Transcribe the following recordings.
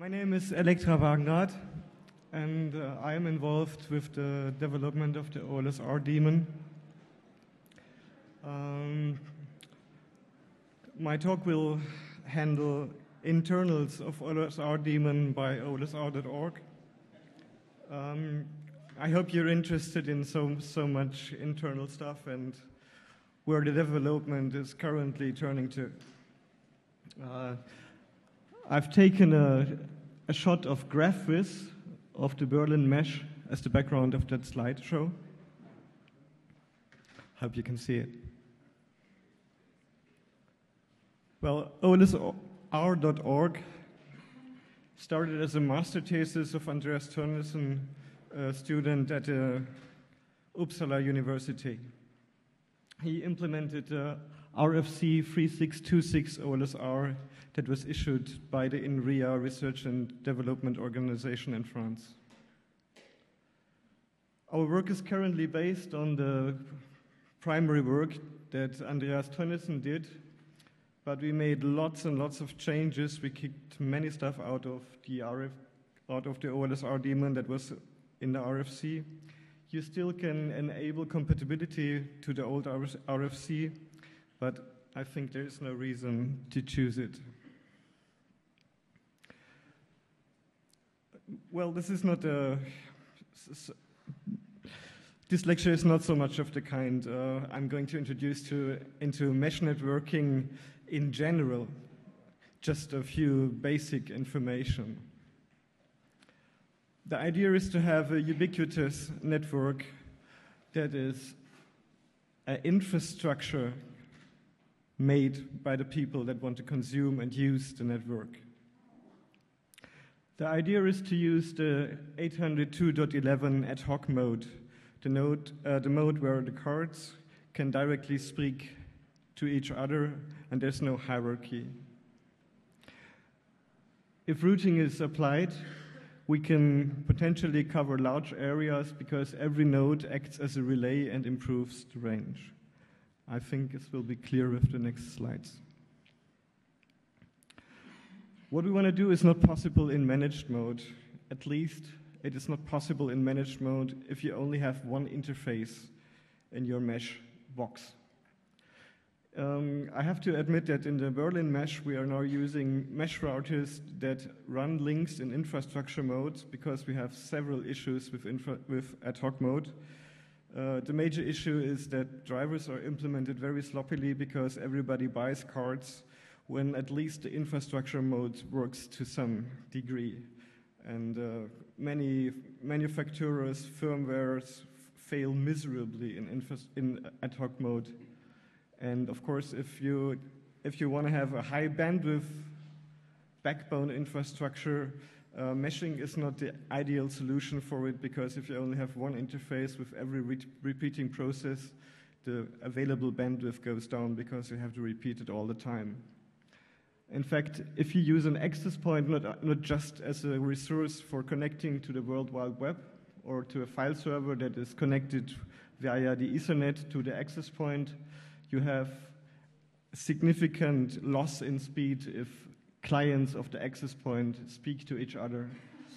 My name is Elektra Wagenrath, and I am involved with the development of the OLSR daemon. My talk will handle internals of OLSR daemon by olsr.org. I hope you're interested in so much internal stuff and where the development is currently turning to. I've taken a shot of GraphViz of the Berlin mesh as the background of that slideshow. Hope you can see it. Well, olsr.org started as a master thesis of Andreas Tønnesen, a student at Uppsala University. He implemented RFC 3626 OLSR that was issued by the INRIA Research and Development Organization in France. Our work is currently based on the primary work that Andreas Tønnesen did, but we made lots and lots of changes. We kicked many stuff out of the OLSR daemon that was in the RFC. You still can enable compatibility to the old RFC, but I think there is no reason to choose it. Well, this lecture is not so much of the kind I'm going to introduce into mesh networking in general, just a few basic information. The idea is to have a ubiquitous network that is an infrastructure made by the people that want to consume and use the network. The idea is to use the 802.11 ad hoc mode, the mode where the cards can directly speak to each other and there's no hierarchy. If routing is applied, we can potentially cover large areas because every node acts as a relay and improves the range. I think this will be clear with the next slides. What we want to do is not possible in managed mode. At least it is not possible in managed mode if you only have one interface in your mesh box. I have to admit that in the Berlin mesh, we are now using mesh routers that run links in infrastructure mode because we have several issues with ad hoc mode. The major issue is that drivers are implemented very sloppily because everybody buys cards when at least the infrastructure mode works to some degree. And many manufacturers, firmwares fail miserably in ad hoc mode. And of course, if you want to have a high bandwidth backbone infrastructure, meshing is not the ideal solution for it because if you only have one interface with every repeating process, the available bandwidth goes down because you have to repeat it all the time. In fact, if you use an access point not just as a resource for connecting to the World Wide Web or to a file server that is connected via the Ethernet to the access point, you have significant loss in speed if clients of the access point speak to each other.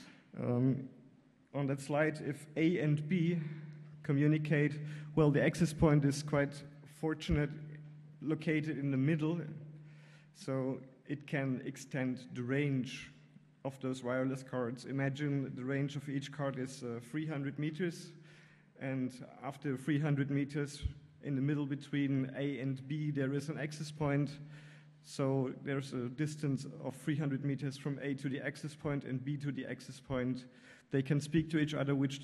On that slide, if A and B communicate, well, the access point is quite fortunate, located in the middle, so it can extend the range of those wireless cards. Imagine the range of each card is 300 meters, and after 300 meters, in the middle between A and B, there is an access point. So there's a distance of 300 meters from A to the access point and B to the access point. They can speak to each other, which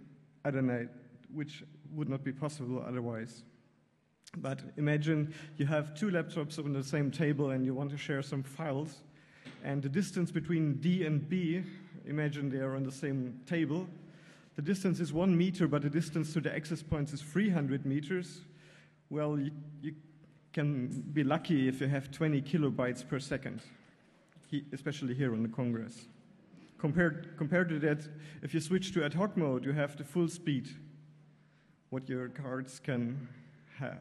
would not be possible otherwise. But imagine you have two laptops on the same table and you want to share some files. And the distance between D and B, imagine they are on the same table. The distance is 1 meter, but the distance to the access points is 300 meters. Well, you can be lucky if you have 20 kilobytes per second, especially here on the Congress. Compared to that, if you switch to ad hoc mode, you have the full speed, what your cards can have.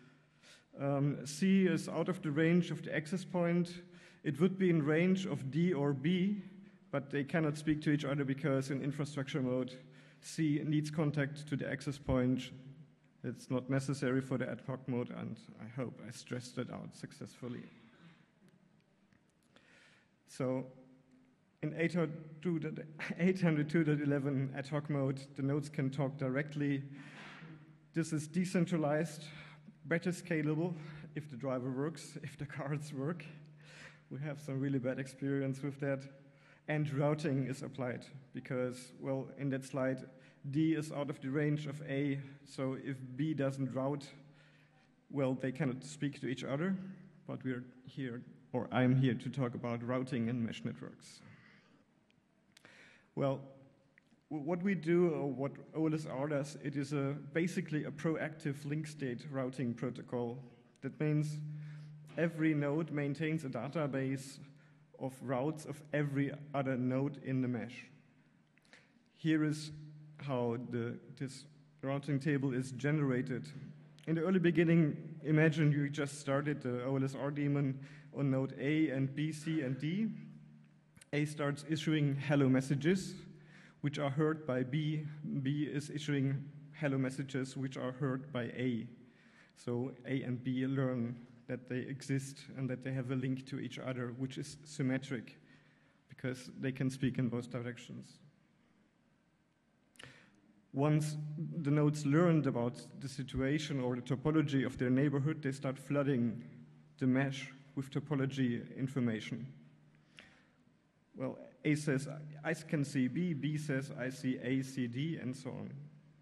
C is out of the range of the access point. It would be in range of D or B, but they cannot speak to each other because in infrastructure mode, C needs contact to the access point. It's not necessary for the ad hoc mode, and I hope I stressed that out successfully. So in 802.11 ad hoc mode, the nodes can talk directly. This is decentralized, better scalable if the driver works, if the cards work. We have some really bad experience with that. And routing is applied because, well, in that slide, D is out of the range of A, so if B doesn't route, well, they cannot speak to each other, but we're here, or I'm here to talk about routing and mesh networks. Well, what we do, or what OLSR does, it is basically a proactive link state routing protocol. That means every node maintains a database of routes of every other node in the mesh. Here is how this routing table is generated. In the early beginning, imagine you just started the OLSR daemon on node A and B, C, and D. A starts issuing hello messages, which are heard by B. B is issuing hello messages, which are heard by A. So A and B learn that they exist and that they have a link to each other, which is symmetric, because they can speak in both directions. Once the nodes learned about the situation or the topology of their neighborhood, they start flooding the mesh with topology information. Well, A says, I can see B, B says, I see A, C, D, and so on.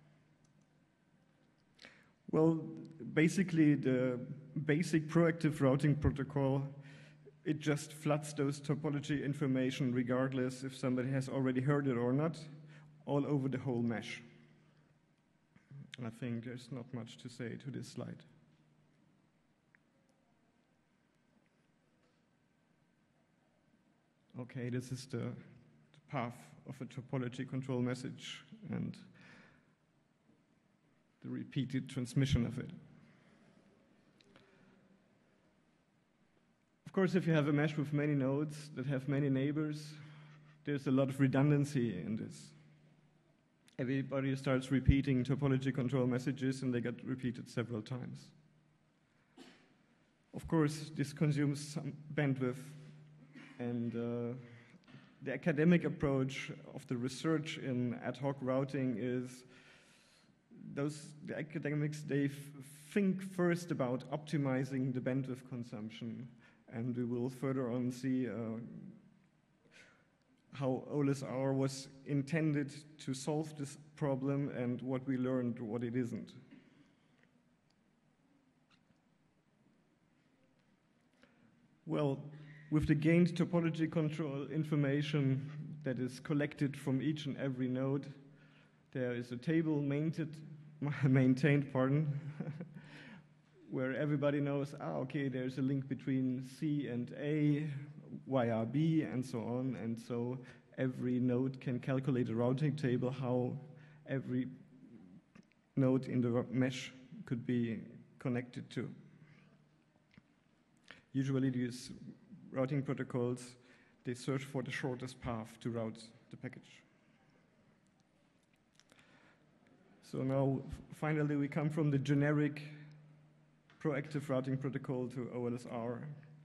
Well, basically, the basic proactive routing protocol, it just floods those topology information regardless if somebody has already heard it or not, all over the whole mesh. I think there's not much to say to this slide. Okay, this is the path of a topology control message and the repeated transmission of it. Of course, if you have a mesh with many nodes that have many neighbors, there's a lot of redundancy in this. Everybody starts repeating topology control messages and they get repeated several times. Of course, this consumes some bandwidth, and the academic approach of the research in ad hoc routing is the academics, they think first about optimizing the bandwidth consumption, and we will further on see how OLSR was intended to solve this problem and what we learned, what it isn't. Well, with the gained topology control information that is collected from each and every node, there is a table maintained, where everybody knows, okay, there's a link between C and A via B and so on, and so every node can calculate a routing table how every node in the mesh could be connected to. Usually these routing protocols, they search for the shortest path to route the package. So now, finally, we come from the generic proactive routing protocol to OLSR.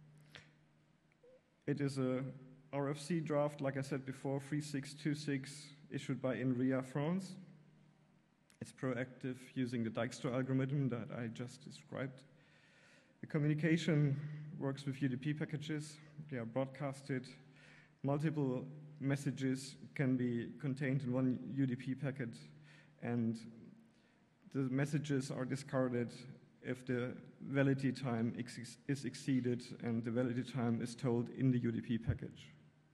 It is a RFC draft, like I said before, 3626, issued by INRIA France. It's proactive using the Dijkstra algorithm that I just described. The communication works with UDP packages. They are broadcasted. Multiple messages can be contained in one UDP packet, and the messages are discarded if the validity time is exceeded and the validity time is told in the UDP package.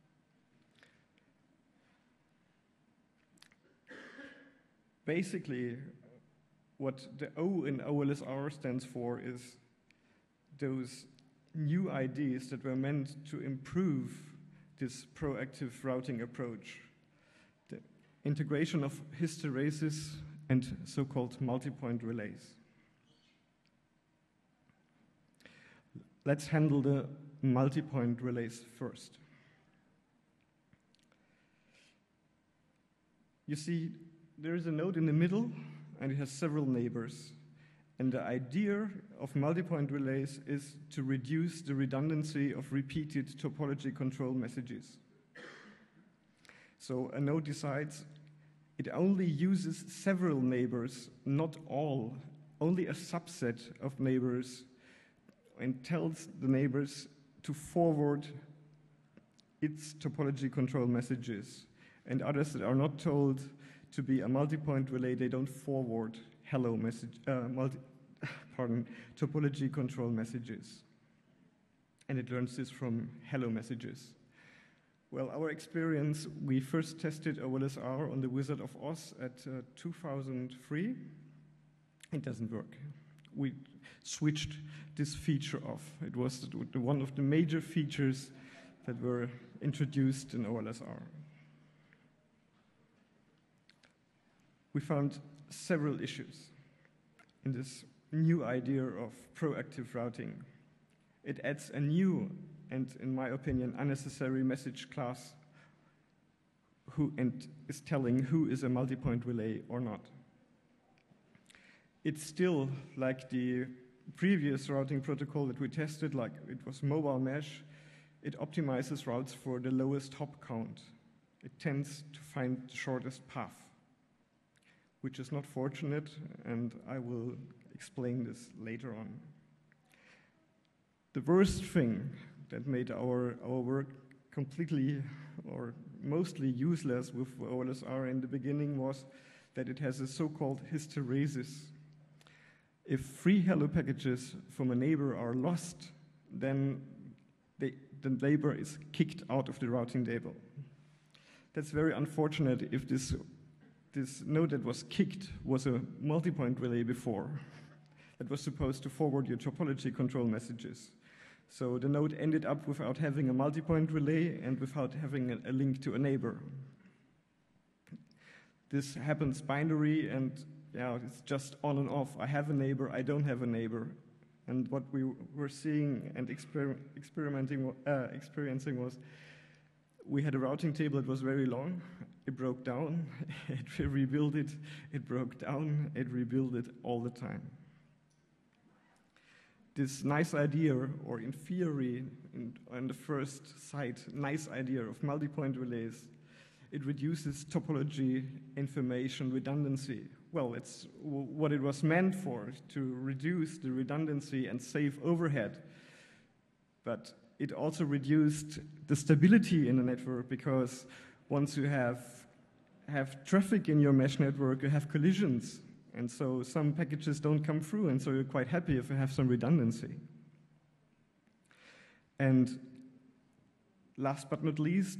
Basically, what the O in OLSR stands for is those new ideas that were meant to improve this proactive routing approach. The integration of hysteresis and so-called multi-point relays. Let's handle the multi-point relays first. You see, there is a node in the middle, and it has several neighbors. And the idea of multi-point relays is to reduce the redundancy of repeated topology control messages. So a node decides it only uses several neighbors, not all, only a subset of neighbors, and tells the neighbors to forward its topology control messages. And others that are not told to be a multi-point relay, they don't forward hello message, topology control messages. And it learns this from hello messages. Well, our experience, we first tested OLSR on the Wizard of Oz at 2003. It doesn't work. We switched this feature off. It was one of the major features that were introduced in OLSR. We found several issues in this new idea of proactive routing. It adds a new and, in my opinion, unnecessary message class and is telling who is a multi-point relay or not. It's still like the previous routing protocol that we tested, like it was mobile mesh. It optimizes routes for the lowest hop count. It tends to find the shortest path, which is not fortunate, and I will explain this later on. The worst thing that made our work completely or mostly useless with OLSR in the beginning was that it has a so-called hysteresis. If 3 hello packages from a neighbor are lost, then the neighbor is kicked out of the routing table. That's very unfortunate if this node that was kicked was a multi-point relay before that was supposed to forward your topology control messages. So the node ended up without having a multi-point relay and without having a link to a neighbor. This happens binary, and yeah, it's just on and off. I have a neighbor, I don't have a neighbor. And what we were seeing and experiencing was we had a routing table that was very long. It broke down, it rebuilt it, it broke down, it rebuilt it all the time. This nice idea, or in theory, on the first sight, nice idea of multi-point relays, it reduces topology information redundancy. Well, it's what it was meant for, to reduce the redundancy and save overhead. But it also reduced the stability in the network, because once you have traffic in your mesh network, you have collisions. And so some packages don't come through, and so you're quite happy if you have some redundancy. And last but not least,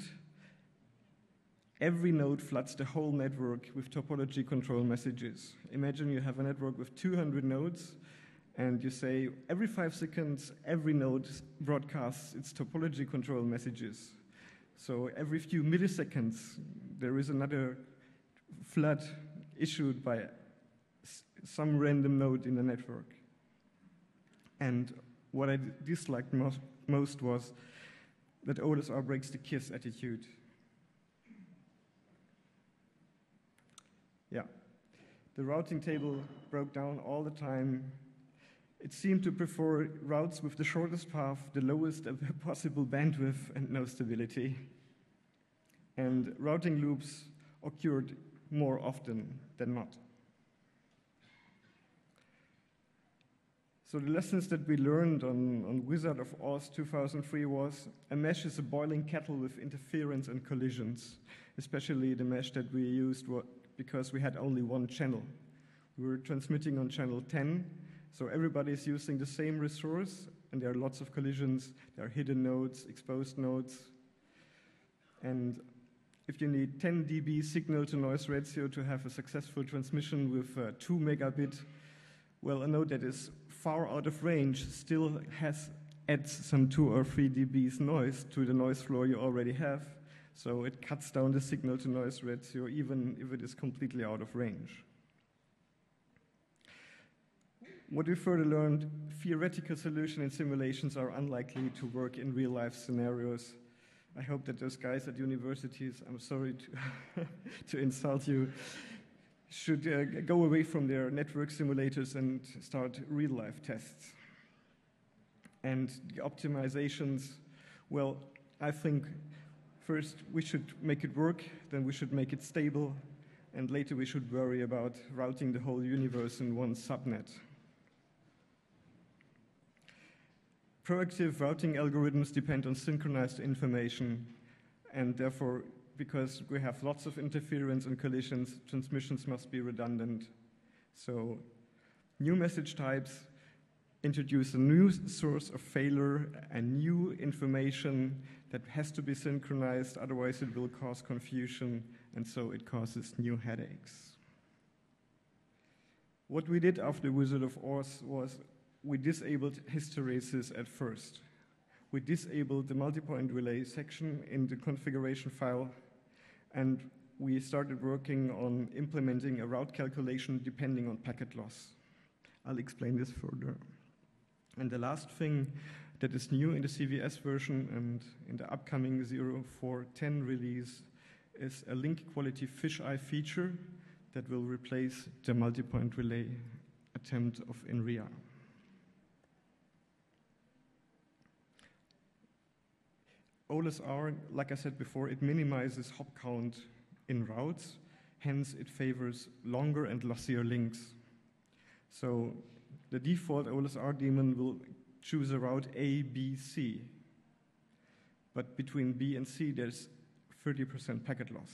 every node floods the whole network with topology control messages. Imagine you have a network with 200 nodes, and you say every 5 seconds, every node broadcasts its topology control messages. So every few milliseconds, there is another flood issued by some random node in the network. And what I disliked most was that OLSR breaks the KISS attitude. Yeah, the routing table broke down all the time. It seemed to prefer routes with the shortest path, the lowest possible bandwidth, and no stability. And routing loops occurred more often than not. So the lessons that we learned on Wizard of Oz 2003 was a mesh is a boiling kettle with interference and collisions, especially the mesh that we used because we had only one channel. We were transmitting on channel 10, so everybody's using the same resource, and there are lots of collisions. There are hidden nodes, exposed nodes. And if you need 10 dB signal-to-noise ratio to have a successful transmission with 2 megabit, well, a node that is far out of range still adds some 2 or 3 dBs noise to the noise floor you already have. So it cuts down the signal-to-noise ratio even if it is completely out of range. What we further learned, theoretical solutions and simulations are unlikely to work in real-life scenarios. I hope that those guys at universities, I'm sorry to, to insult you, should go away from their network simulators and start real-life tests. And the optimizations, well, I think first we should make it work, then we should make it stable, and later we should worry about routing the whole universe in one subnet. Proactive routing algorithms depend on synchronized information, and therefore, because we have lots of interference and collisions, transmissions must be redundant. So new message types introduce a new source of failure and new information that has to be synchronized, otherwise it will cause confusion, and so it causes new headaches. What we did after Wizard of Oz was we disabled hysteresis at first. We disabled the multi-point relay section in the configuration file, and we started working on implementing a route calculation depending on packet loss. I'll explain this further. And the last thing that is new in the CVS version and in the upcoming 0410 release is a link quality fisheye feature that will replace the multi-point relay attempt of INRIA. OLSR, like I said before, it minimizes hop count in routes, hence it favors longer and lossier links. So the default OLSR daemon will choose a route A, B, C. But between B and C, there's 30% packet loss.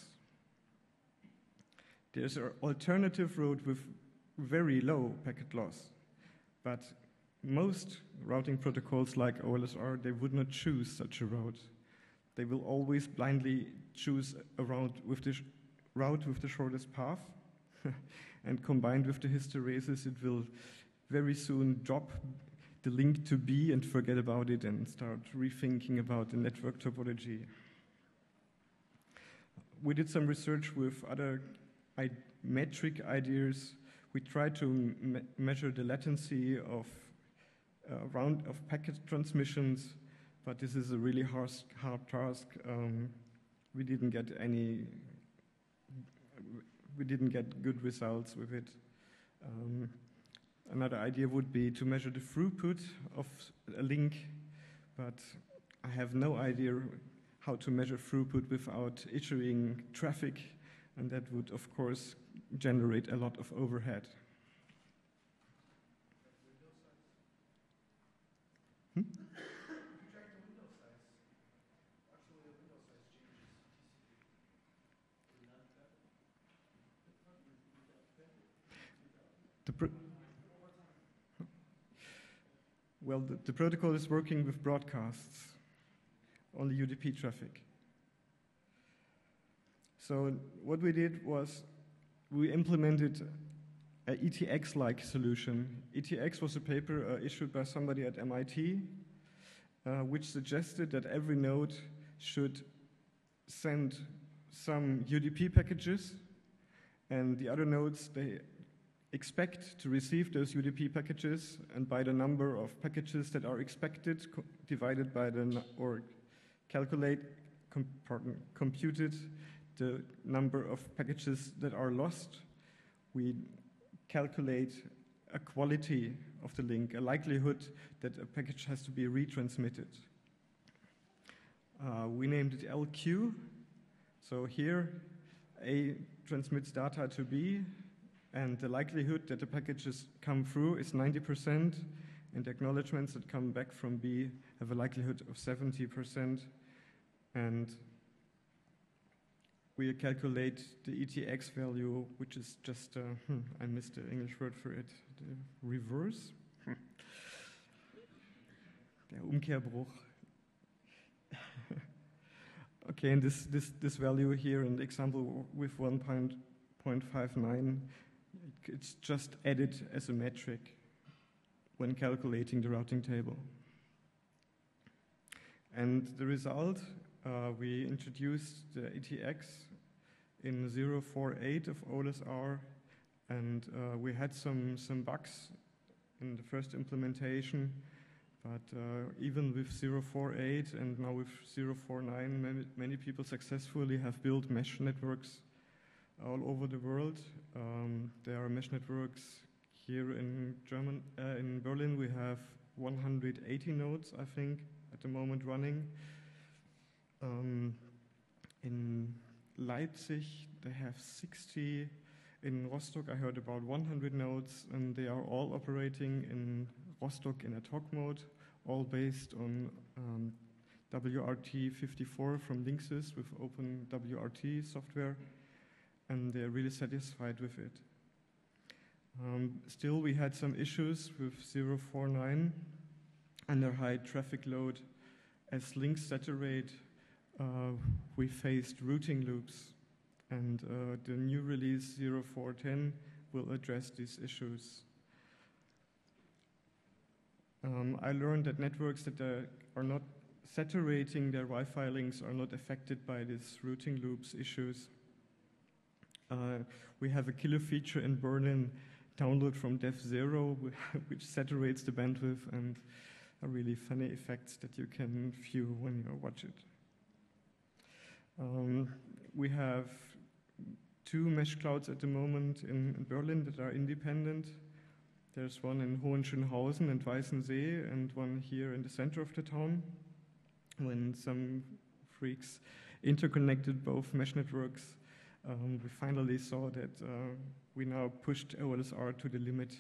There's an alternative route with very low packet loss, but most routing protocols like OLSR, they would not choose such a route. They will always blindly choose a route with the shortest path, and combined with the hysteresis, it will very soon drop the link to B and forget about it and start rethinking about the network topology. We did some research with other metric ideas. We tried to measure the latency of round of packet transmissions, but this is a really hard task. We didn't get good results with it. Another idea would be to measure the throughput of a link, but I have no idea how to measure throughput without issuing traffic, and that would, of course, generate a lot of overhead. Well, the protocol is working with broadcasts, only UDP traffic. So what we did was we implemented an ETX-like solution. ETX was a paper issued by somebody at MIT, which suggested that every node should send some UDP packages, and the other nodes, they expect to receive those UDP packages, and by the number of packages that are expected divided by or computed the number of packages that are lost, we calculate a quality of the link, a likelihood that a package has to be retransmitted. We named it LQ. So here, A transmits data to B, and the likelihood that the packages come through is 90%, and the acknowledgements that come back from B have a likelihood of 70%. And we calculate the ETX value, which is just, I missed the English word for it, the reverse. Der Umkehrbruch. Okay, and this value here in the example with 1.59, it's just added as a metric when calculating the routing table. And the result, we introduced the ETX in 048 of OLSR, and we had some bugs in the first implementation, But even with 048 and now with 049, many people successfully have built mesh networks all over the world. There are mesh networks here in Berlin. We have 180 nodes, I think, at the moment running. In Leipzig, they have 60. In Rostock, I heard about 100 nodes, and they are all operating in Rostock in ad hoc mode, all based on WRT54 from Linksys with open WRT software, and they're really satisfied with it. Still, we had some issues with 049 under high traffic load. As links saturate, we faced routing loops, and the new release 0410 will address these issues. I learned that networks that are not saturating their Wi-Fi links are not affected by these routing loops issues. We have a killer feature in Berlin, download from Dev0, which saturates the bandwidth, and are really funny effects that you can view when you watch it. We have 2 mesh clouds at the moment in Berlin that are independent. There's one in Hohenschönhausen and Weißensee, and one here in the center of the town. When some freaks interconnected both mesh networks, we finally saw that we now pushed OLSR to the limit.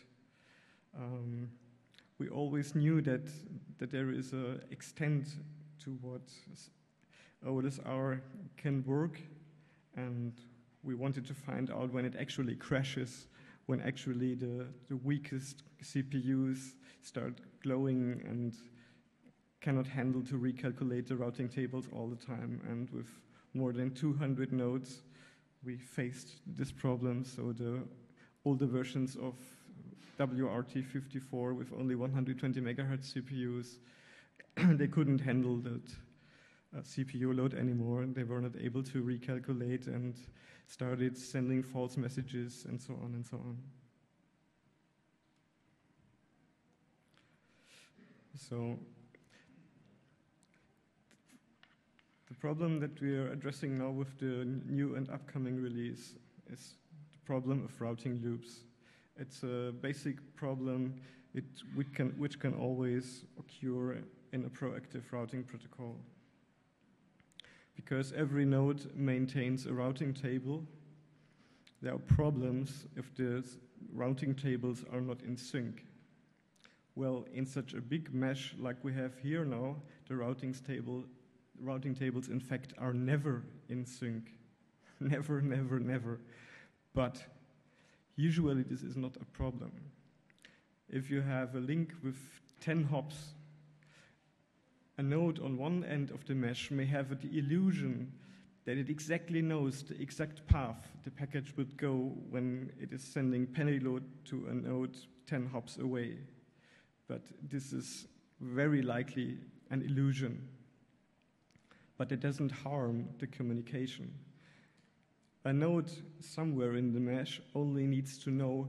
We always knew that there is an extent to what OLSR can work, and we wanted to find out when it actually crashes, when actually the weakest CPUs start glowing and cannot handle to recalculate the routing tables all the time. And with more than 200 nodes, we faced this problem. So the older versions of WRT54 with only 120 megahertz CPUs, they couldn't handle that CPU load anymore. They were not able to recalculate and started sending false messages and so on and so on. So the problem that we are addressing now with the new and upcoming release is the problem of routing loops. It's a basic problem which can always occur in a proactive routing protocol. Because every node maintains a routing table, there are problems if the routing tables are not in sync. Well, in such a big mesh like we have here now, the routing tables in fact are never in sync. Never, never, never. But usually this is not a problem. If you have a link with 10 hops, a node on one end of the mesh may have the illusion that it exactly knows the exact path the package would go when it is sending payload to a node 10 hops away. But this is very likely an illusion. But it doesn't harm the communication. A node somewhere in the mesh only needs to know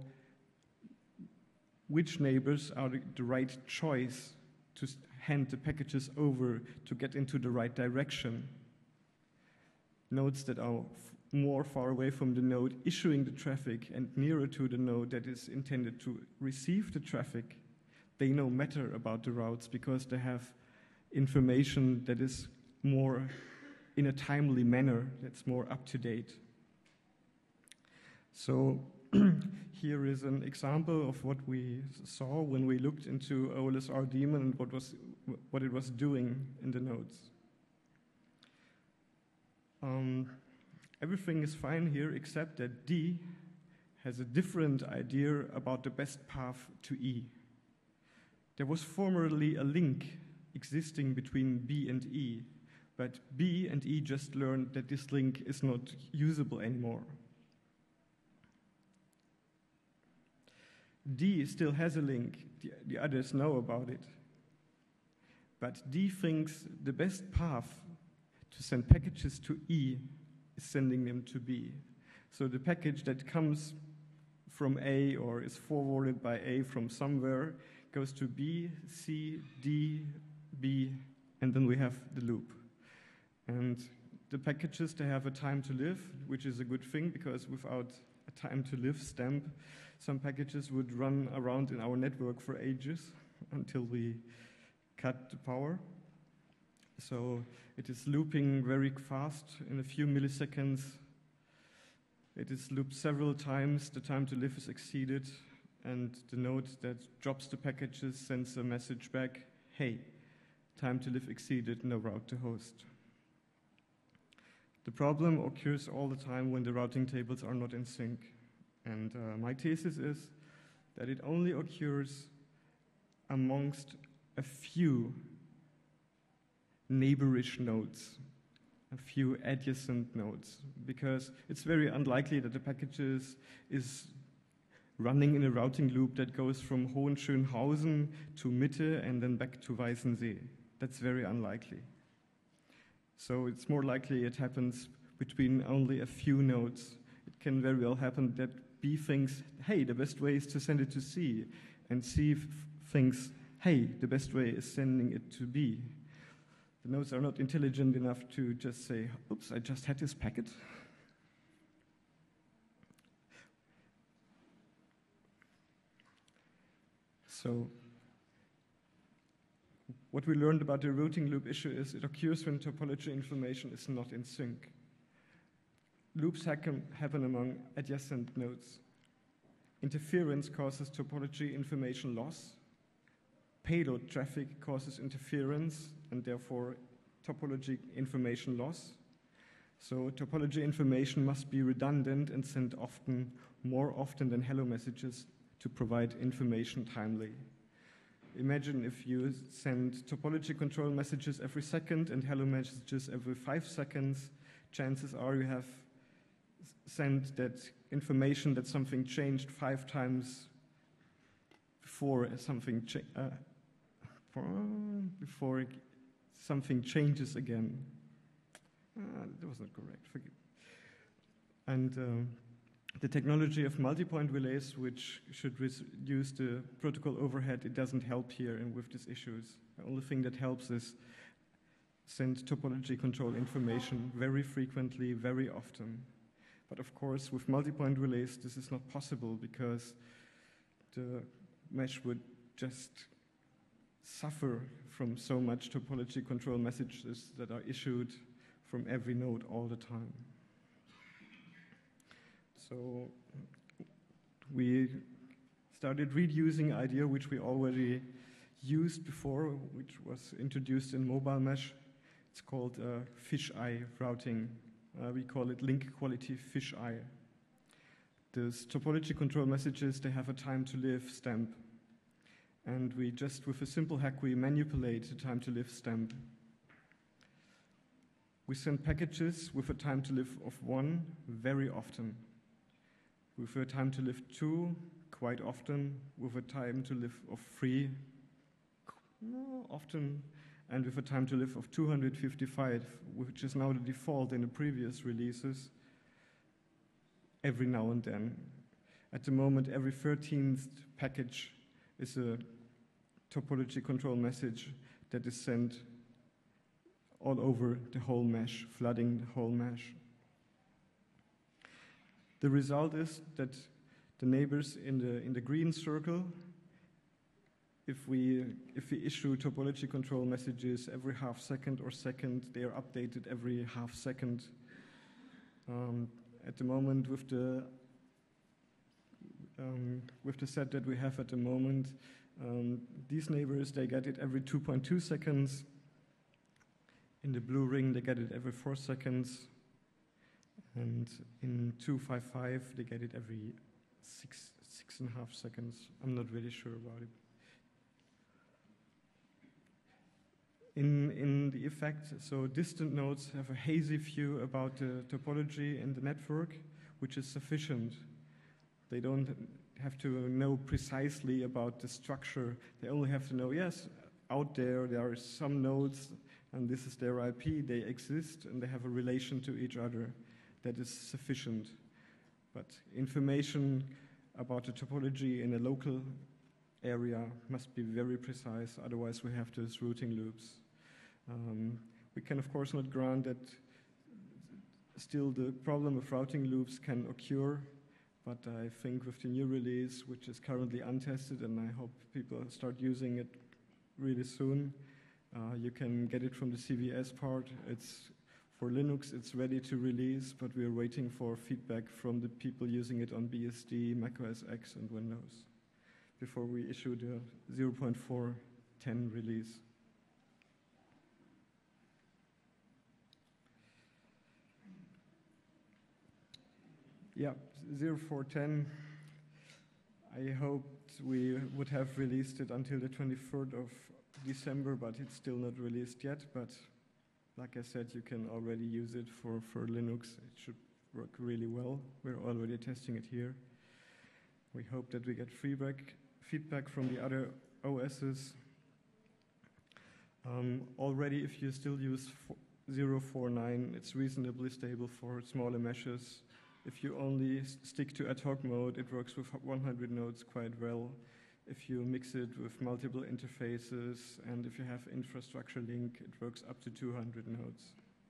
which neighbors are the right choice to hand the packages over to get into the right direction. Nodes that are more far away from the node issuing the traffic and nearer to the node that is intended to receive the traffic, they know better about the routes because they have information that is more in a timely manner, that's more up to date. So here is an example of what we saw when we looked into OLSR daemon and what it was doing in the nodes. Everything is fine here except that D has a different idea about the best path to E. There was formerly a link existing between B and E, but B and E just learned that this link is not usable anymore. D still has a link, the others know about it. But D thinks the best path to send packages to E is sending them to B. So the package that comes from A or is forwarded by A from somewhere goes to B, C, D, B, and then we have the loop. And the packages, they have a time to live, which is a good thing, because without a time to live stamp, some packages would run around in our network for ages until we cut the power. So it is looping very fast in a few milliseconds. It is looped several times, the time to live is exceeded, and the node that drops the packages sends a message back, hey, time to live exceeded, no route to host. The problem occurs all the time when the routing tables are not in sync. And my thesis is that it only occurs amongst a few neighborish nodes, a few adjacent nodes, because it's very unlikely that the packages is running in a routing loop that goes from Hohenschönhausen to Mitte and then back to Weißensee. That's very unlikely. So it's more likely it happens between only a few nodes. It can very well happen that B thinks, hey, the best way is to send it to C, and C thinks, hey, the best way is sending it to B. The nodes are not intelligent enough to just say, oops, I just had this packet. So what we learned about the routing loop issue is it occurs when topology information is not in sync. Loops happen among adjacent nodes. Interference causes topology information loss. Payload traffic causes interference and therefore topology information loss. So topology information must be redundant and sent more often than hello messages to provide information timely. Imagine if you send topology control messages every second and hello messages every 5 seconds, chances are you have sent that information that something changed 5 times before something changes again. That was not correct. Forgive. And the technology of multi-point relays, which should reduce the protocol overhead, it doesn't help here and with these issues. The only thing that helps is send topology control information very frequently, very often. But of course, with multi-point relays, this is not possible because the mesh would just suffer from so much topology control messages that are issued from every node all the time. So we started reusing idea which we already used before, which was introduced in mobile mesh. It's called fisheye routing. We call it link quality fisheye. Those topology control messages, they have a time to live stamp. And we just, with a simple hack, we manipulate the time to live stamp. We send packages with a time to live of 1 very often. With a time to live 2 quite often. With a time to live of 3 often. And with a time to live of 255, which is now the default in the previous releases, every now and then. At the moment, every 13th package is a topology control message that is sent all over the whole mesh, flooding the whole mesh. The result is that the neighbors in the green circle, if we issue topology control messages every half second or second, they are updated every half second. At the moment, with the set that we have at the moment, these neighbors, they get it every 2.2 seconds. In the blue ring, they get it every 4 seconds. And in 255, they get it every 6.5 seconds. I'm not really sure about it. In the effect, so distant nodes have a hazy view about the topology in the network, which is sufficient. They don't have to know precisely about the structure. They only have to know, yes, out there are some nodes, and this is their IP, they exist, and they have a relation to each other. That is sufficient. But information about the topology in a local area must be very precise, otherwise we have those routing loops. We can of course not grant that still the problem of routing loops can occur, but I think with the new release, which is currently untested, and I hope people start using it really soon, you can get it from the CVS part. It's for Linux, it's ready to release, but we're waiting for feedback from the people using it on BSD, macOS X, and Windows before we issue the 0.4.10 release. Yeah, 0.4.10. I hoped we would have released it until the 23rd of December, but it's still not released yet. But like I said, you can already use it for Linux. It should work really well. We're already testing it here. We hope that we get feedback from the other OSs. Already, if you still use 0.4.9, it's reasonably stable for smaller meshes. If you only stick to ad hoc mode, it works with 100 nodes quite well. If you mix it with multiple interfaces, and if you have infrastructure link, it works up to 200 nodes.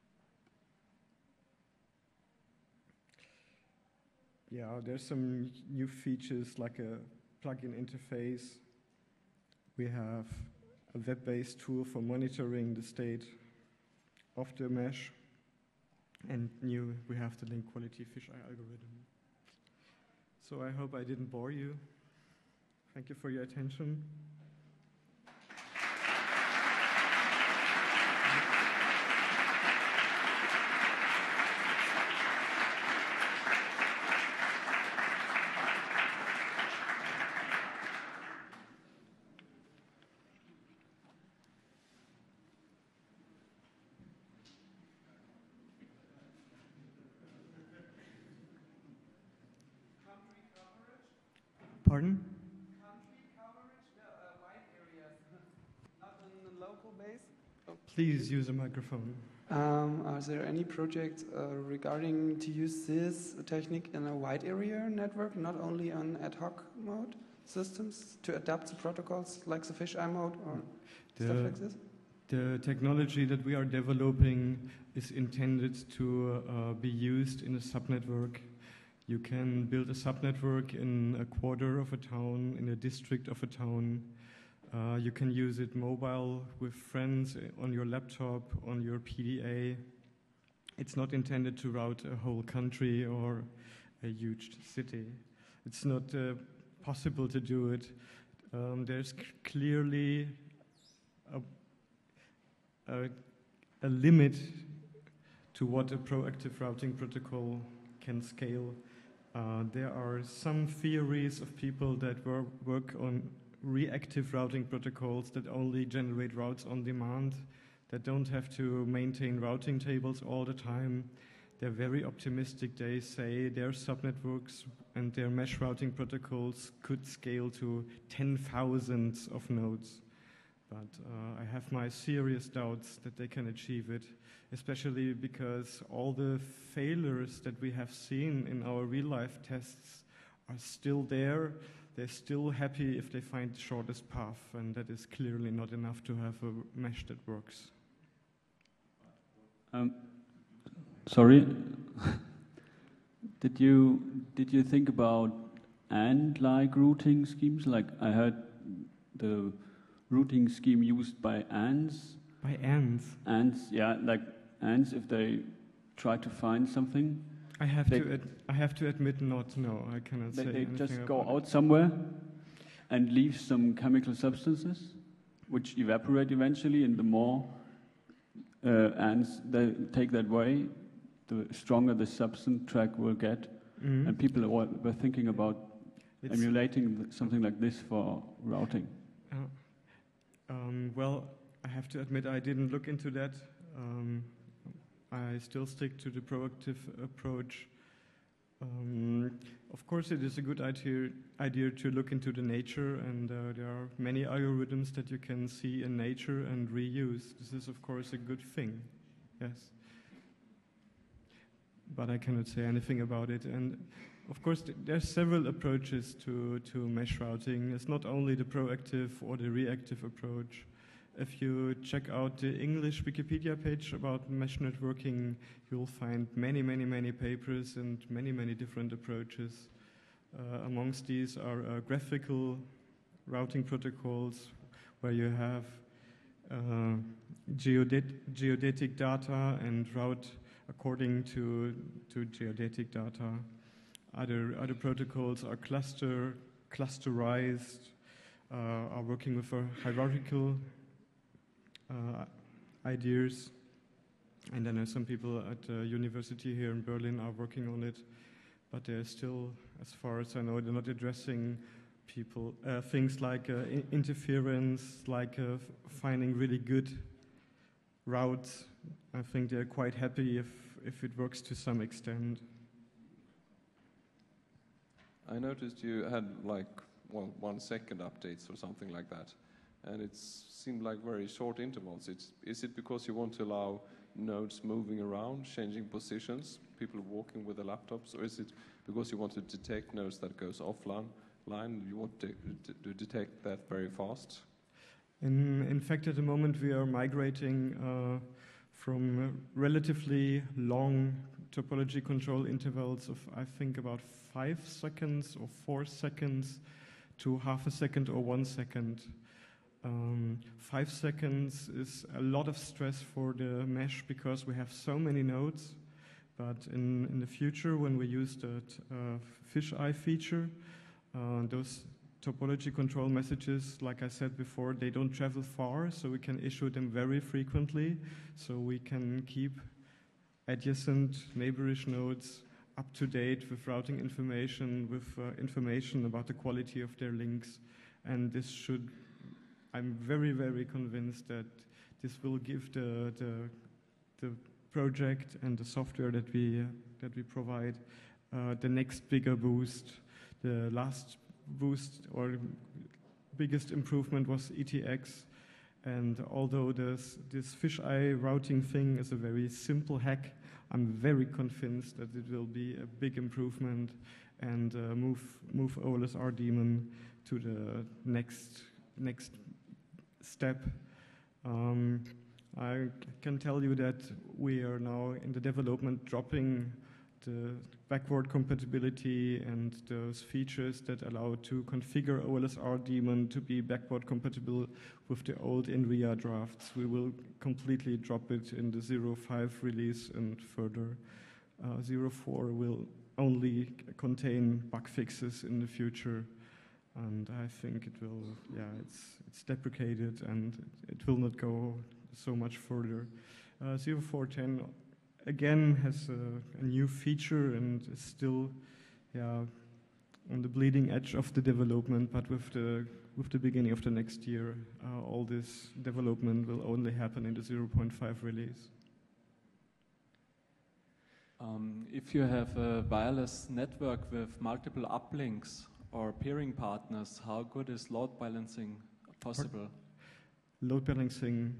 Yeah, there's some new features like a plugin interface. We have a web-based tool for monitoring the state of the mesh. And we have the link quality fisheye algorithm. So I hope I didn't bore you. Thank you for your attention. Pardon? Country coverage, wide areas, not on the local base. Oh. Please use a microphone. Are there any projects regarding to use this technique in a wide area network, not only on ad hoc mode systems, to adapt the protocols like the fisheye mode or stuff like this? The technology that we are developing is intended to be used in a subnetwork. You can build a subnetwork in a quarter of a town, in a district of a town. You can use it mobile with friends on your laptop, on your PDA. It's not intended to route a whole country or a huge city. It's not possible to do it. There's clearly a limit to what a proactive routing protocol can scale. There are some theories of people that work on reactive routing protocols that only generate routes on demand, that don't have to maintain routing tables all the time. They're very optimistic. They say their subnetworks and their mesh routing protocols could scale to 10,000 of nodes. But I have my serious doubts that they can achieve it, especially because all the failures that we have seen in our real-life tests are still there. They're still happy if they find the shortest path, and that is clearly not enough to have a mesh that works. Sorry, did you think about AND-like routing schemes? Like I heard the routing scheme used by ants. By ants? Ants, yeah, like ants, if they try to find something. I have to admit not, no, I cannot say anything. They just go out somewhere and leave some chemical substances, which evaporate eventually, and the more ants they take that way, the stronger the substance track will get. Mm-hmm. And people were thinking about emulating something like this for routing. Well, I have to admit I didn't look into that. I still stick to the proactive approach. Of course, it is a good idea to look into the nature, and there are many algorithms that you can see in nature and reuse. This is, of course, a good thing, yes. but I cannot say anything about it. And of course, there's several approaches to mesh routing. It's not only the proactive or the reactive approach. If you check out the English Wikipedia page about mesh networking, you'll find many, many, many papers and many, many different approaches. Amongst these are graphical routing protocols, where you have geodetic data and route according to geodetic data. Other protocols are clusterized, are working with hierarchical ideas. And then some people at the university here in Berlin are working on it, but they're still, as far as I know, they're not addressing things like interference, like finding really good routes. I think they're quite happy if it works to some extent. I noticed you had 1 second updates or something like that, and it seemed like very short intervals. Is it because you want to allow nodes moving around, changing positions, people walking with their laptops, or is it because you want to detect nodes that goes offline? You want to detect that very fast? In fact, at the moment we are migrating from relatively long topology control intervals of, I think, about 5 seconds or 4 seconds to half a second or 1 second. 5 seconds is a lot of stress for the mesh because we have so many nodes. But in the future, when we use the fisheye feature, those topology control messages, like I said before, they don't travel far, so we can issue them very frequently. So we can keep adjacent neighborish nodes up to date with routing information, with information about the quality of their links. And this should, I'm very, very convinced that this will give the project and the software that we provide the next bigger boost. The last boost or biggest improvement was ETX, and although this fisheye routing thing is a very simple hack, I'm very convinced that it will be a big improvement and move OLS RDaemon to the next step. I can tell you that we are now in the development dropping the backward compatibility and those features that allow to configure OLS RDaemon to be backward compatible with the old NVIDIA drafts. We will completely drop it in the 0.5 release and further. 0.4 will only contain bug fixes in the future, and I think it will, it's deprecated and it will not go so much further. 0.4.10 again has a new feature and is still on the bleeding edge of the development, but with the beginning of the next year, all this development will only happen in the 0.5 release. If you have a wireless network with multiple uplinks or peering partners, how good is load balancing possible? Load balancing,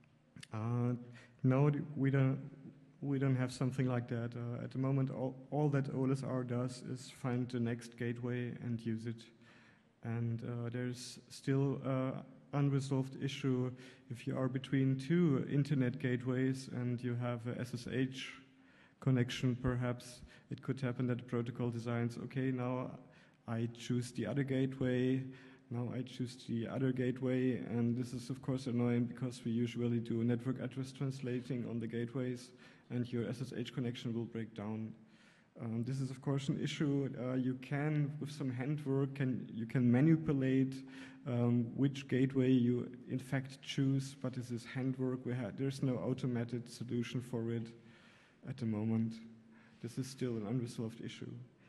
no, we don't have something like that. At the moment, all that OLSR does is find the next gateway and use it. And there's still an unresolved issue if you are between two internet gateways and you have a SSH connection, perhaps. It could happen that the protocol designs, okay, now I choose the other gateway, now I choose the other gateway, and this is of course annoying because we usually do network address translating on the gateways, and your SSH connection will break down. This is of course an issue. You can, with some handwork, you can manipulate which gateway you in fact choose, but this is handwork. There's no automated solution for it at the moment. This is still an unresolved issue.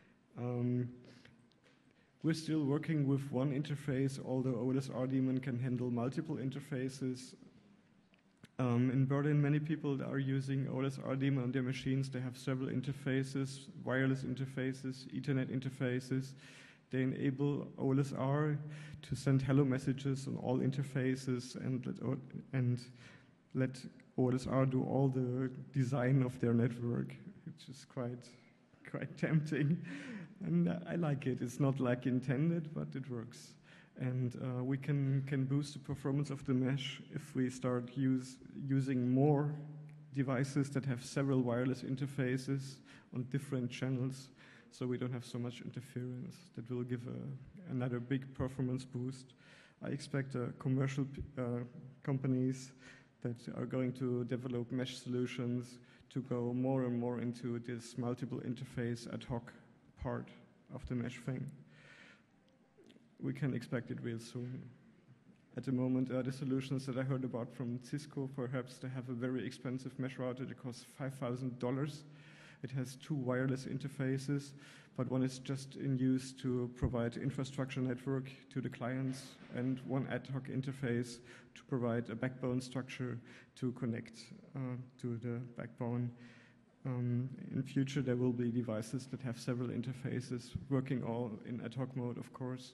We're still working with one interface, although OLS RDaemon can handle multiple interfaces. In Berlin, many people are using OLS RDaemon on their machines. They have several interfaces, wireless interfaces, Ethernet interfaces. They enable OLSR to send hello messages on all interfaces and let OLSR do all the design of their network. which is quite tempting, and I like it. It's not like intended, but it works. And we can boost the performance of the mesh if we start using more devices that have several wireless interfaces on different channels, so we don't have so much interference. That will give another big performance boost. I expect commercial companies that are going to develop mesh solutions to go more and more into this multiple interface ad hoc part of the mesh thing. We can expect it real soon. At the moment, the solutions that I heard about from Cisco, perhaps they have a very expensive mesh router that costs $5,000. It has 2 wireless interfaces, but one is just in use to provide infrastructure network to the clients, and 1 ad hoc interface to provide a backbone structure to connect to the backbone. In future, there will be devices that have several interfaces, working all in ad hoc mode, of course.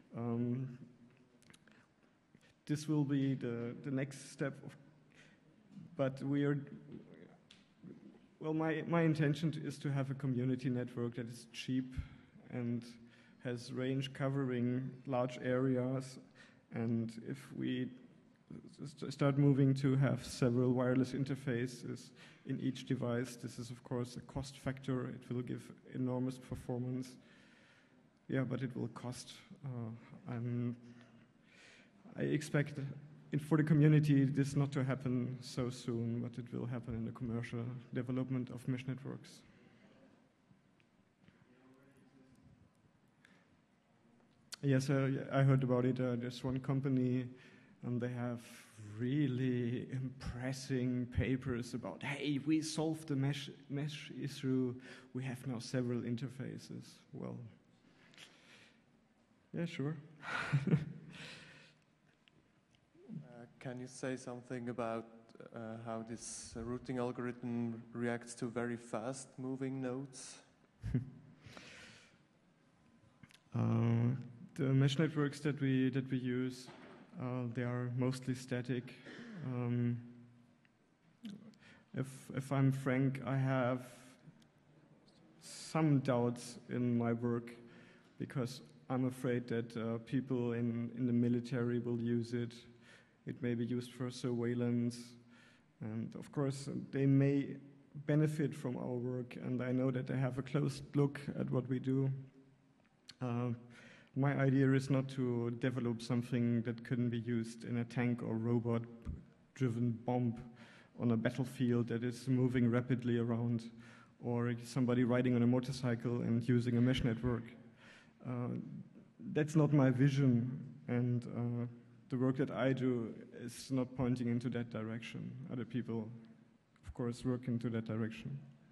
This will be the next step, but we are. Well, my intention is to have a community network that is cheap and has range covering large areas. And if we start moving to have several wireless interfaces in each device, this is of course a cost factor. It will give enormous performance. Yeah, but it will cost. I expect for the community this not to happen so soon, but it will happen in the commercial development of mesh networks. Yes, I heard about it. There's one company, and they have really impressive papers about, hey, we solved the mesh issue. We have now several interfaces. Well, yeah, sure. Can you say something about how this routing algorithm reacts to very fast-moving nodes? The mesh networks that we use, they are mostly static. If I'm frank, I have some doubts in my work because I'm afraid that people in the military will use it. It may be used for surveillance, and of course they may benefit from our work, and I know that they have a close look at what we do. My idea is not to develop something that couldn't be used in a tank or robot-driven bomb on a battlefield that is moving rapidly around, or somebody riding on a motorcycle and using a mesh network. That's not my vision, and the work that I do is not pointing into that direction. Other people, of course, work into that direction.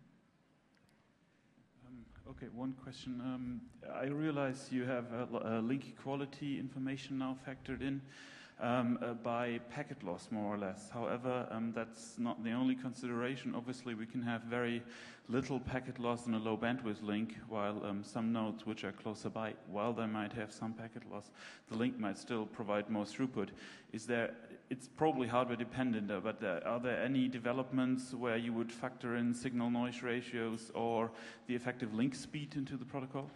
Okay, one question. I realize you have link equality information now factored in by packet loss, more or less. However, that's not the only consideration. Obviously, we can have very little packet loss in a low bandwidth link, while some nodes which are closer by, while they might have some packet loss, the link might still provide more throughput. It's probably hardware dependent, but are there any developments where you would factor in signal noise ratios or the effective link speed into the protocol?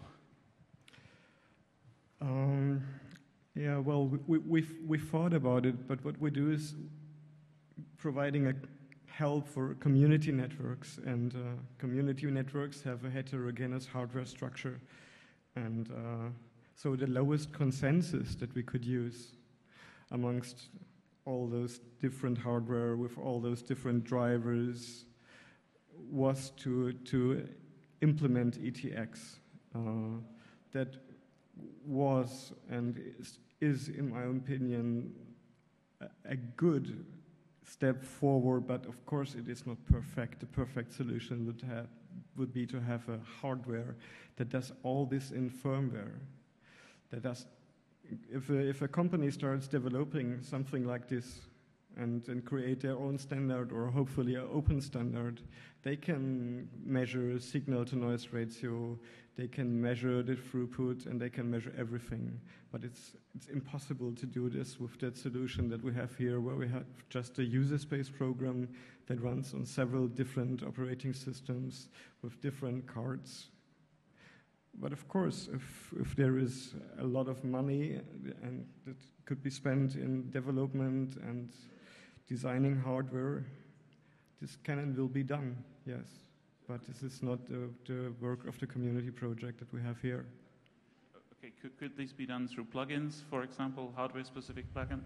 Yeah, well, we thought about it, but what we do is providing a help for community networks, and community networks have a heterogeneous hardware structure, and so the lowest consensus that we could use amongst all those different hardware with all those different drivers was to implement ETX. That was and is, in my opinion, a good step forward, but of course it is not perfect. The perfect solution would be to have a hardware that does all this in firmware. That does, if a company starts developing something like this, and create their own standard, or hopefully an open standard. They can measure signal-to-noise ratio, they can measure the throughput, and they can measure everything. But it's impossible to do this with that solution that we have here, where we have just a user space program that runs on several different operating systems with different cards. But of course, if there is a lot of money and that could be spent in development and designing hardware, this can and will be done, yes. But this is not the work of the community project that we have here. Okay, could this be done through plugins, for example, hardware-specific plugins?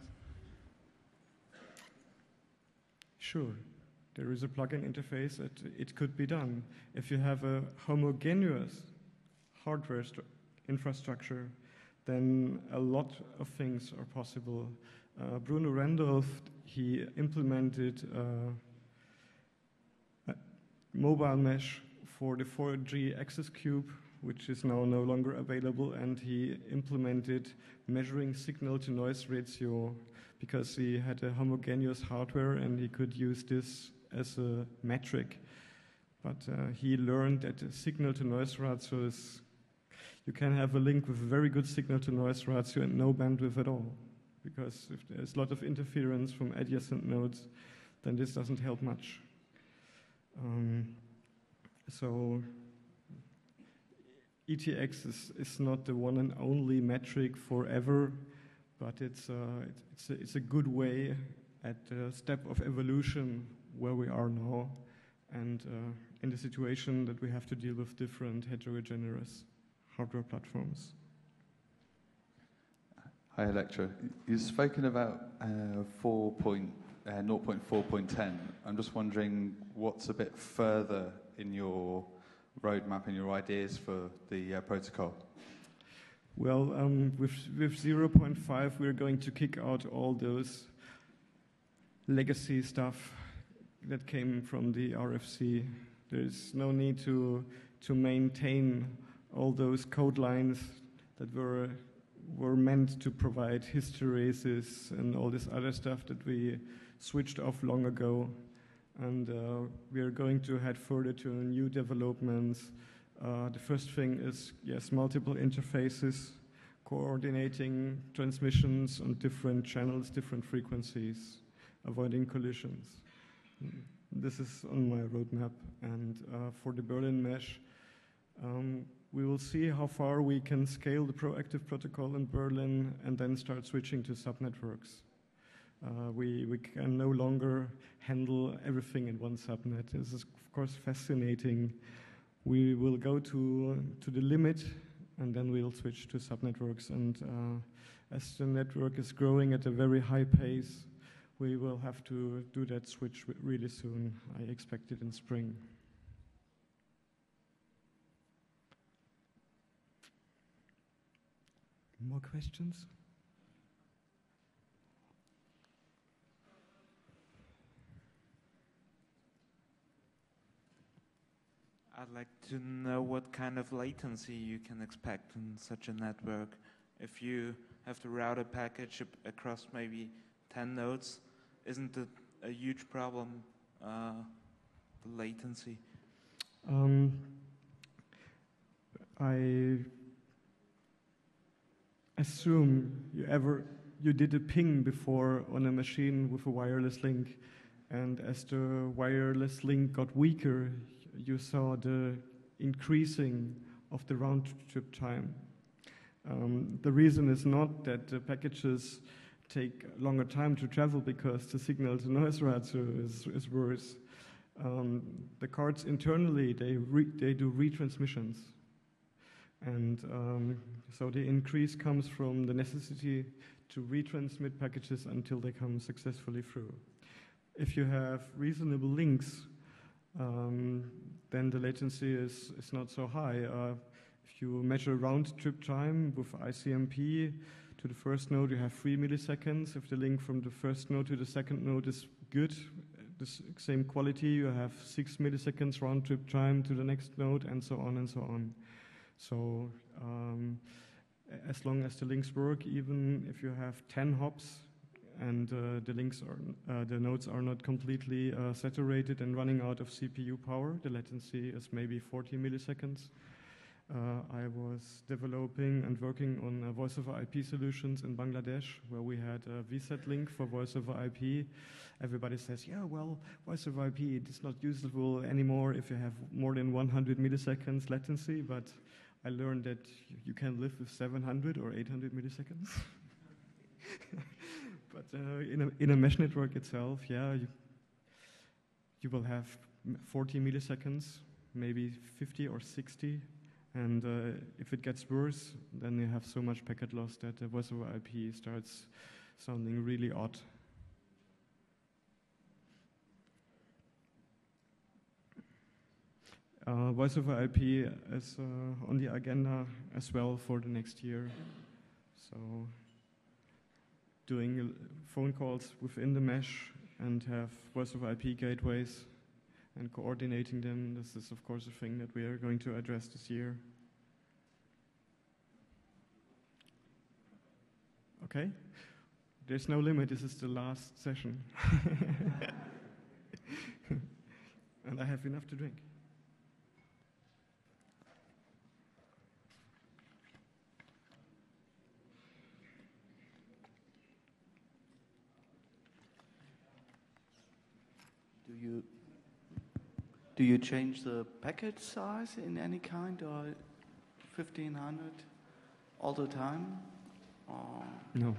Sure. There is a plugin interface that it could be done. If you have a homogeneous hardware infrastructure, then a lot of things are possible. Bruno Randolph, he implemented a mobile mesh for the 4G access cube, which is now no longer available, and he implemented measuring signal-to-noise ratio because he had a homogeneous hardware and he could use this as a metric. But he learned that the signal-to-noise ratio is, you can have a link with a very good signal-to-noise ratio and no bandwidth at all. Because if there's a lot of interference from adjacent nodes, then this doesn't help much. So ETX is not the one and only metric forever, but it's a good way at the step of evolution where we are now, and in the situation that we have to deal with different heterogeneous hardware platforms. Hi, Electra. You've spoken about 0.4.10. I'm just wondering what's a bit further in your roadmap and your ideas for the protocol? Well, with 0.5, we're going to kick out all those legacy stuff that came from the RFC. There's no need to maintain all those code lines that were meant to provide hysteresis and all this other stuff that we switched off long ago. And we are going to head further to new developments. The first thing is, yes, multiple interfaces, coordinating transmissions on different channels, different frequencies, avoiding collisions. This is on my roadmap. And for the Berlin mesh, we will see how far we can scale the proactive protocol in Berlin and then start switching to subnetworks. We can no longer handle everything in one subnet. This is, of course, fascinating. We will go to the limit, and then we'll switch to subnetworks. And as the network is growing at a very high pace, we will have to do that switch really soon. I expect it in spring. More questions? I'd like to know what kind of latency you can expect in such a network. If you have to route a package across maybe 10 nodes, isn't it a huge problem, the latency? I assume you did a ping before on a machine with a wireless link, and as the wireless link got weaker, you saw the increasing of the round-trip time. The reason is not that the packages take longer time to travel because the signal-to-noise ratio is worse. The cards internally, they do retransmissions. And so the increase comes from the necessity to retransmit packages until they come successfully through. If you have reasonable links, then the latency is not so high. If you measure round-trip time with ICMP to the first node, you have 3 milliseconds. If the link from the first node to the second node is good, the same quality, you have 6 milliseconds round-trip time to the next node, and so on and so on. So as long as the links work, even if you have 10 hops and the nodes are not completely saturated and running out of CPU power. The latency is maybe 40 milliseconds. I was developing and working on voice over IP solutions in Bangladesh, where we had a VSAT link for voice over IP. Everybody says, yeah, well, voice over IP is not usable anymore if you have more than 100 milliseconds latency, but I learned that you can live with 700 or 800 milliseconds. But in a mesh network itself, yeah, you will have 40 milliseconds, maybe 50 or 60. And if it gets worse, then you have so much packet loss that the voice over IP starts sounding really odd. Voice over IP is on the agenda as well for the next year. So doing phone calls within the mesh and have voice over IP gateways and coordinating them. This is, of course, a thing that we are going to address this year. Okay? There's no limit. This is the last session. And I have enough to drink. Do you change the packet size in any kind, or 1500 all the time? Or? No.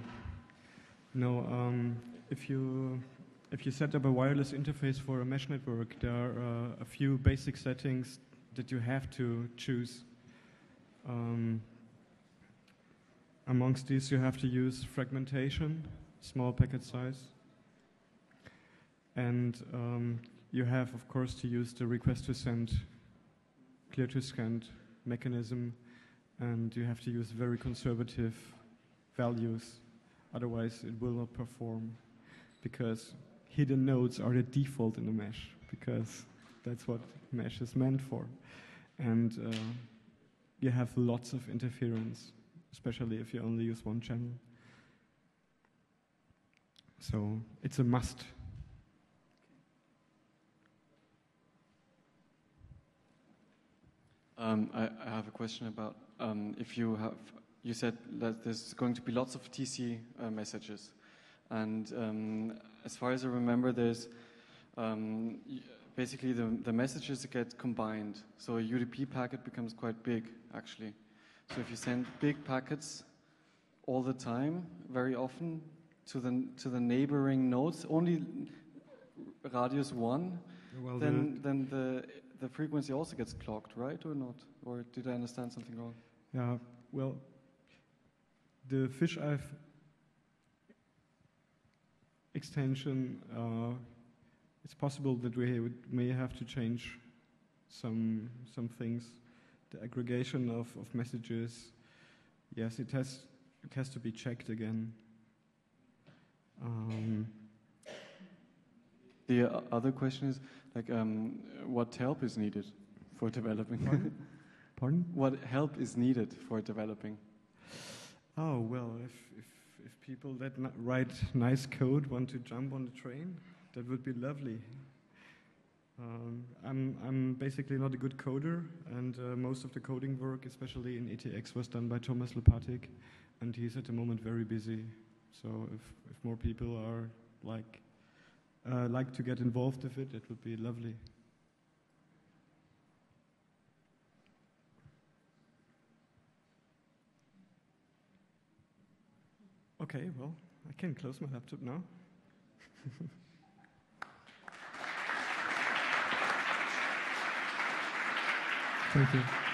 If you set up a wireless interface for a mesh network, there are a few basic settings that you have to choose. Amongst these, you have to use fragmentation, small packet size, and you have, of course, to use the request to send, clear to scan mechanism, and you have to use very conservative values. Otherwise, it will not perform, because hidden nodes are the default in the mesh, because that's what mesh is meant for. And you have lots of interference, especially if you only use one channel. So it's a must. I have a question about if you said that there's going to be lots of TC messages, and as far as I remember, there's basically the messages get combined, so a UDP packet becomes quite big actually. So if you send big packets all the time, very often to the neighboring nodes, only radius 1, well, then the frequency also gets clocked, right, or not? Or did I understand something wrong? Yeah, well, the fisheye extension, it's possible that we may have to change some things. The aggregation of messages, yes, it has to be checked again. The other question is, like, what help is needed for developing? Pardon? What help is needed for developing? Oh, well, if people that write nice code want to jump on the train, that would be lovely. I'm basically not a good coder, and most of the coding work, especially in ETX, was done by Thomas Lepatik, and he's at the moment very busy. So if more people are like to get involved with it, it would be lovely. Okay, well, I can close my laptop now. Thank you.